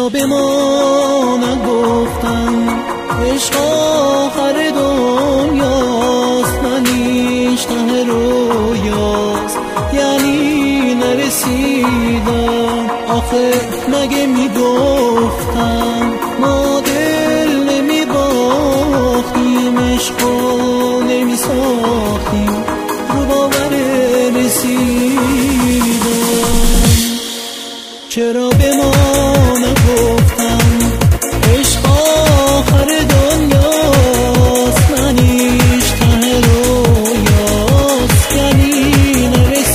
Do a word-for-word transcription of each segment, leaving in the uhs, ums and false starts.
چرا به ما نگفتن عشق آخر دنیاست، منیش ته رویاست، یعنی نرسیدم. آخه مگه میگفتم ما دل نمیباختیم، عشقا نمیساختیم، رو باور رسیدم. چرا به ما نگفتم عشق آخر دنیاست، منیش ته رویاست، یعنی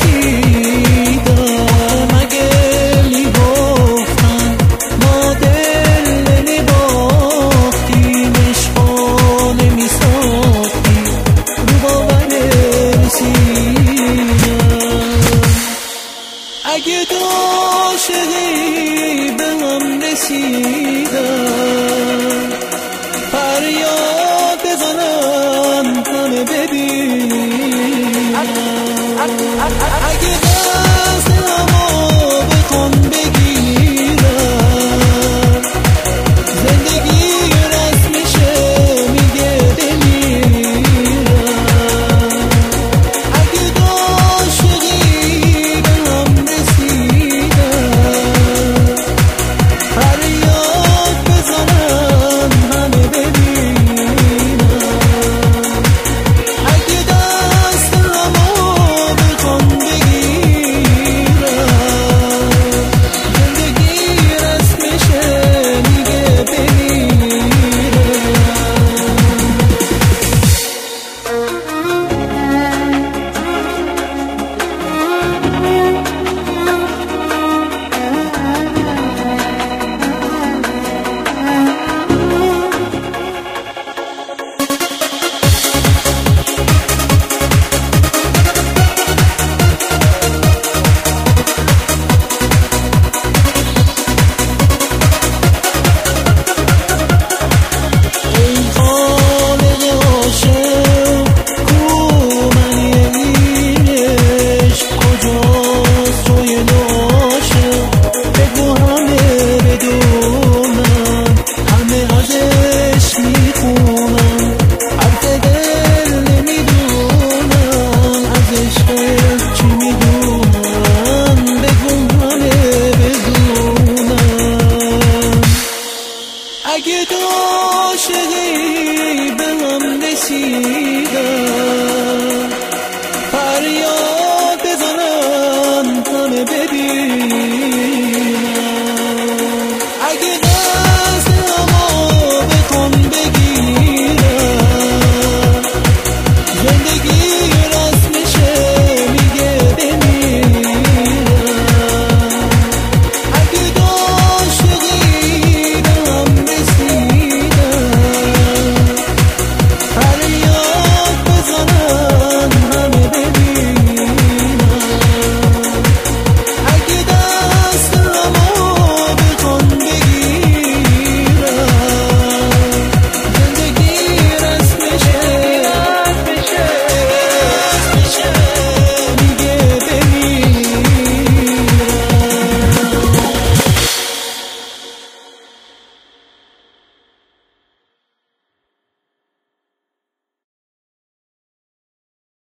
نرسیدم. مگه میگفتن ما دل نمیباختیم، عشقا نمیساختیم، رو باور رسیدم. اگه عاشقی به هم رسیدم، فریاد بزنم همه ببینم. اگه